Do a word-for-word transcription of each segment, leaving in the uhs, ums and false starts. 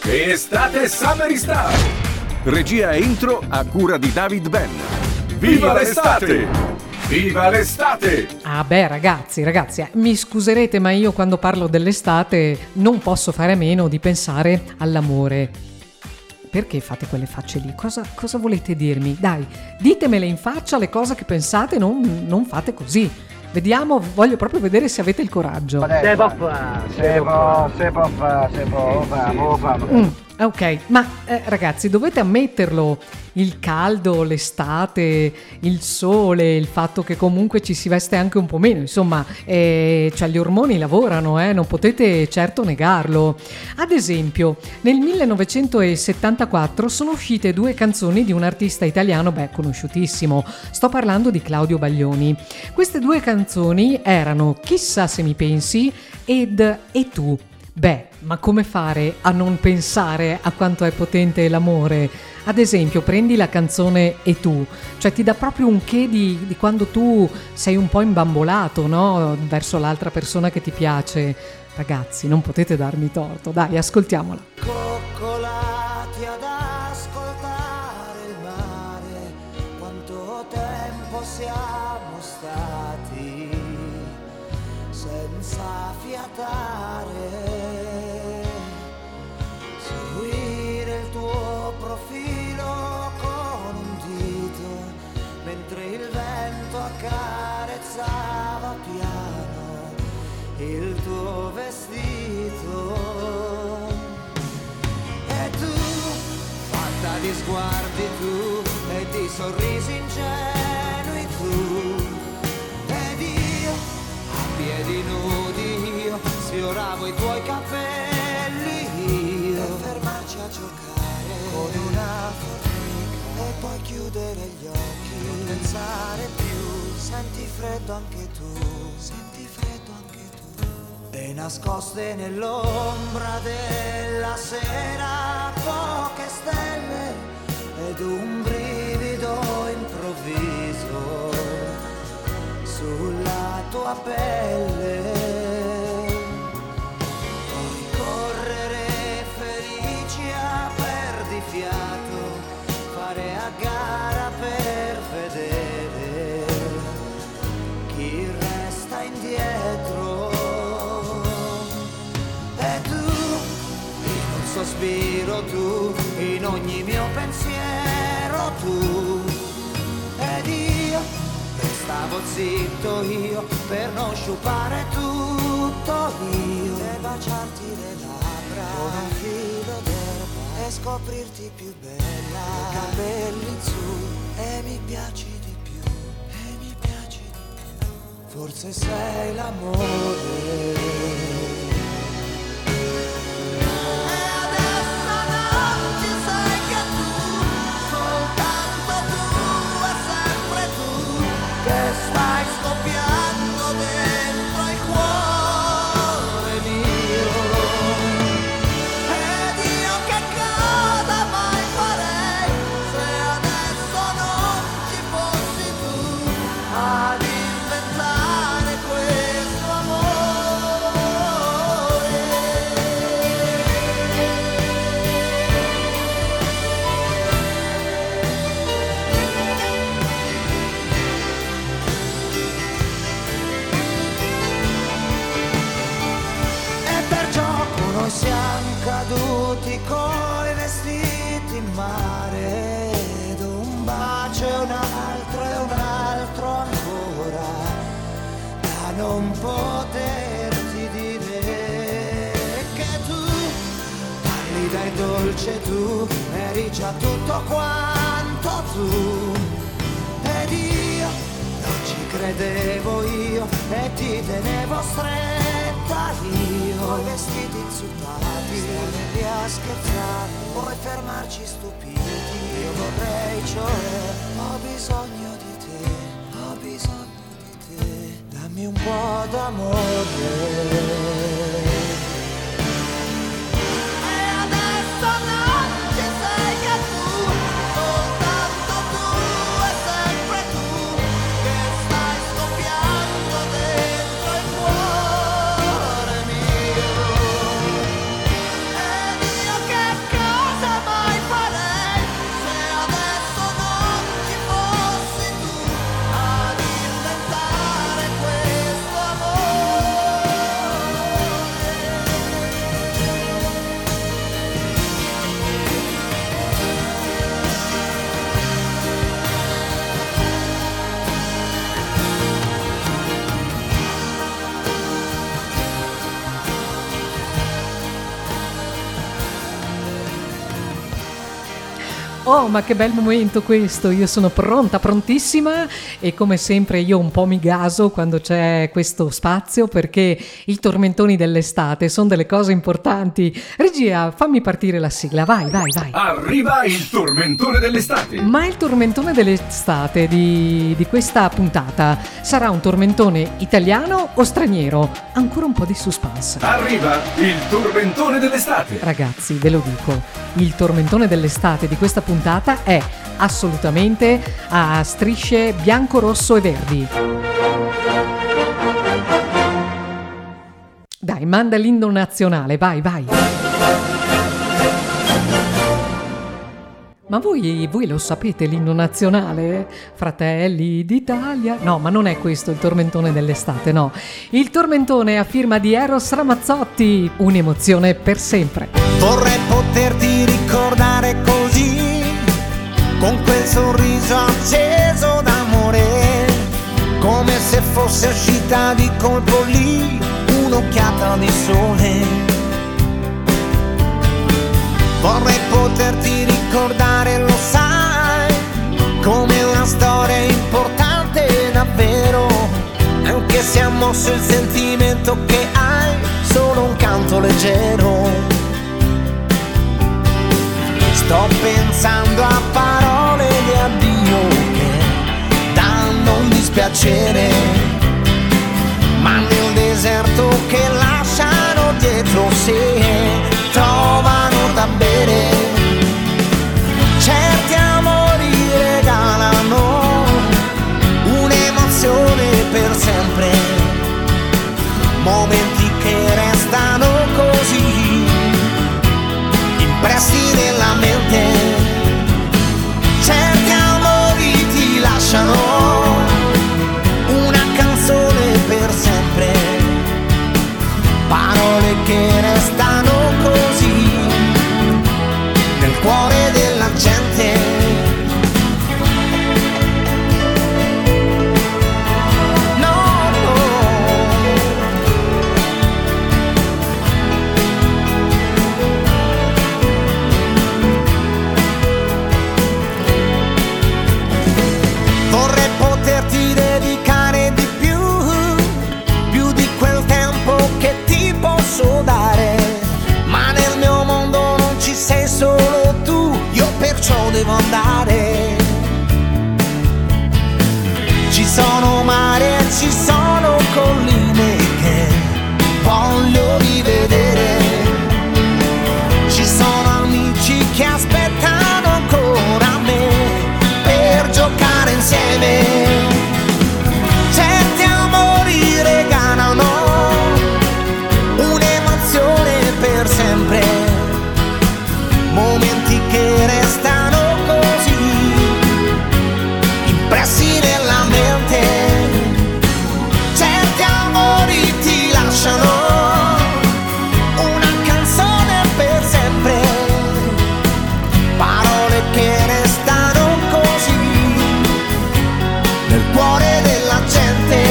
Estate Summer Star. Regia e intro a cura di David Bell. Viva l'estate! Viva l'estate! Ah beh ragazzi, ragazzi, eh, mi scuserete ma io quando parlo dell'estate non posso fare a meno di pensare all'amore. Perché fate quelle facce lì? Cosa, cosa volete dirmi? Dai, ditemele in faccia le cose che pensate, non, non fate così. Vediamo, voglio proprio vedere se avete il coraggio. Se può fare, se può, se può fare, se può fare, può fare. Mm, ok, ma eh, ragazzi, dovete ammetterlo, il caldo, l'estate, il sole, il fatto che comunque ci si veste anche un po' meno, insomma, eh, cioè gli ormoni lavorano, eh, non potete certo negarlo. Ad esempio, nel millenovecentosettantaquattro sono uscite due canzoni di un artista italiano, beh, conosciutissimo, sto parlando di Claudio Baglioni. Queste due canzoni erano Chissà se mi pensi ed E tu. Beh, ma come fare a non pensare a quanto è potente l'amore? Ad esempio, prendi la canzone E tu, cioè ti dà proprio un che di, di quando tu sei un po' imbambolato, no? Verso l'altra persona che ti piace. Ragazzi, non potete darmi torto, dai, ascoltiamola. Coccolati ad ascoltare il mare, quanto tempo siamo stati senza fiatare. Seguire il tuo profilo con un dito, mentre il vento accarezzava piano il tuo vestito. E tu, fatta di sguardi tu e di sorrisi ingenui tu, ed io, a piedi nudi io, sfioravo i tuoi capelli io, per fermarci a giocare con una formica e poi chiudere gli occhi, non pensare più, senti freddo anche tu, senti freddo anche tu. E nascoste nell'ombra della sera poche stelle ed un brivido improvviso sulla tua pelle. Poi correre felici a perdifiato, fare a gara per vedere chi resta indietro. Sospiro tu, in ogni mio pensiero tu, ed io restavo zitto io per non sciupare tutto io, e baciarti le labbra con un filo d'erba e scoprirti più bella, capelli in su e mi piaci di più, e mi piaci di più, forse sei l'amore. Stai scoppiando dentro il cuore mio, ed io che cosa mai farei se adesso non ci fossi tu ad inventare questo amore. Noi siamo caduti coi vestiti in mare, ed un bacio e un altro e un altro ancora, da non poterti dire che tu, pallida e dolce tu, eri già tutto quanto tu, ed io non ci credevo io e ti tenevo stretta io, coi vestiti insultati, stiamo lì a scherzare, poi fermarci stupiti. Io vorrei, cioè, ho bisogno di te, ho bisogno di te, dammi un po' d'amore. Che Oh, ma che bel momento questo, io sono pronta, prontissima e come sempre io un po' mi gaso quando c'è questo spazio perché i tormentoni dell'estate sono delle cose importanti. Regia, fammi partire la sigla, vai, vai, vai. Arriva il tormentone dell'estate. Ma il tormentone dell'estate di, di questa puntata sarà un tormentone italiano o straniero? Ancora un po' di suspense. Arriva il tormentone dell'estate. Ragazzi, ve lo dico, il tormentone dell'estate di questa puntata è assolutamente a strisce bianco, rosso e verdi. Dai, manda l'inno nazionale, vai, vai. Ma voi, voi lo sapete l'inno nazionale? Fratelli d'Italia? No, ma non è questo il tormentone dell'estate, no. Il tormentone a firma di Eros Ramazzotti, un'emozione per sempre. Vorrei poterti ricordare così, con quel sorriso acceso d'amore, come se fosse uscita di colpo lì un'occhiata di sole. Vorrei poterti ricordare, lo sai, come una storia importante davvero, anche se ha mosso il sentimento che hai, solo un canto leggero. Sto pensando a parole di addio che danno un dispiacere, ma nel deserto che lasciano dietro sé trovano da bere. Certi amori regalano un'emozione per sempre, momenti che restano così impressi nella mente. Certi amori ti lasciano una canzone per sempre, parole che restano così nel cuore della gente. Devo andare. Ci sono mari e ci sono colline che voglio rivedere. Ci sono amici che aspettano ancora me per giocare insieme. Certi amori regalano un'emozione per sempre, momenti che restano impressi nella mente. Certi amori ti lasciano una canzone per sempre, parole che restano così nel cuore della gente.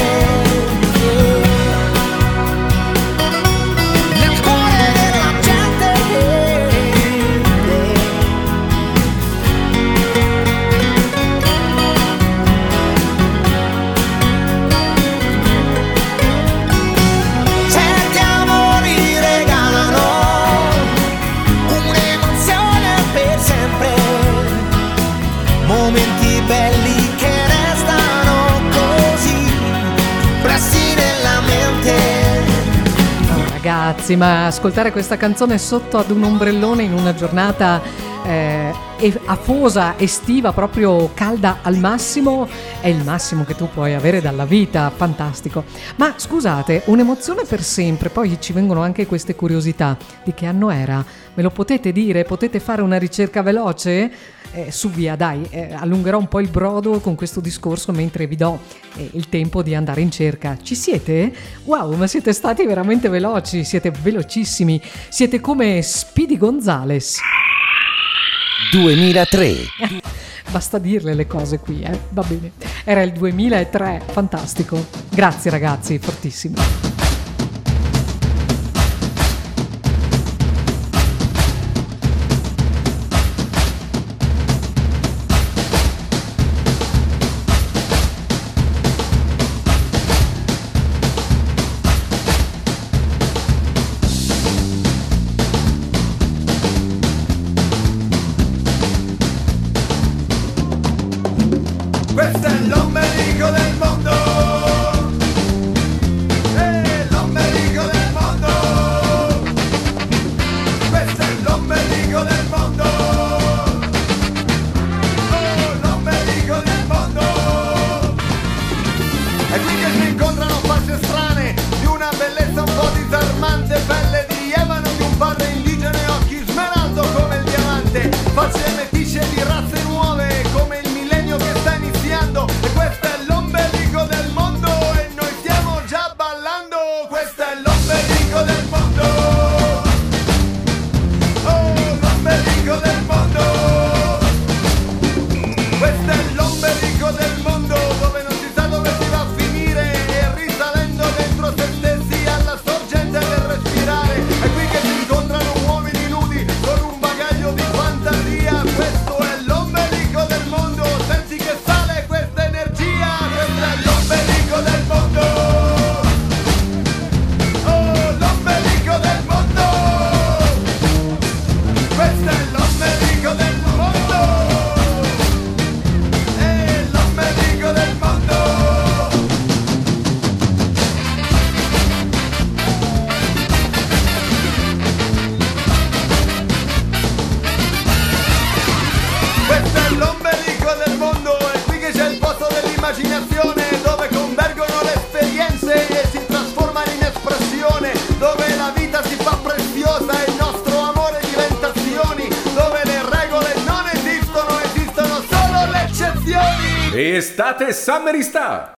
Nel cuore della gente. Momenti belli che restano così impressi nella mente. Oh, ragazzi, ma ascoltare questa canzone sotto ad un ombrellone in una giornata eh, afosa, estiva, proprio calda al massimo, è il massimo che tu puoi avere dalla vita, fantastico. Ma scusate, un'emozione per sempre, poi ci vengono anche queste curiosità. Di che anno era? Me lo potete dire? Potete fare una ricerca veloce? Eh, su via, dai, eh, allungherò un po' il brodo con questo discorso mentre vi do eh, il tempo di andare in cerca. Ci siete? Wow, ma siete stati veramente veloci, siete velocissimi, siete come Speedy Gonzales. duemilatré. Basta dirle le cose qui, eh? Va bene. Era il duemilatré, fantastico. Grazie ragazzi, fortissimi. Questo è l'ombelico del mondo. Eh, l'ombelico del mondo. Questo è l'ombelico del mondo. Oh, l'ombelico del mondo. È qui che si incontrano facce strane, di una bellezza un po' disarmante, pelle di ebano di un padre indigene, occhi smeraldo come il diamante, facce meticce di razze nuove come il millennio che sta iniziando. E questo è l'ombelico del mondo e noi stiamo già ballando. Questo è l'ombelico del mondo. Oh, l'ombelico del mondo. Questo è l'ombelico del mondo, dove non si sa dove si va a finire, e risalendo dentro se stessi alla sorgente del respirare. È qui che si incontrano uomini nudi con un bagaglio di fantasia. Questo è l'ombelico del mondo, senti che sale questa energia. Questo è l'ombelico del mondo. Oh, l'ombelico del mondo. Questo è l'ombelico del mondo. Eh, l'ombelico del mondo. Questo è l'ombelico del mondo, è qui che c'è il posto dell'immaginazione, dove convergono le esperienze e si trasformano in espressione, dove la vita si fa preziosa e il nostro amore diventa azioni, dove le regole non esistono, esistono solo le eccezioni. Estate Summery Star.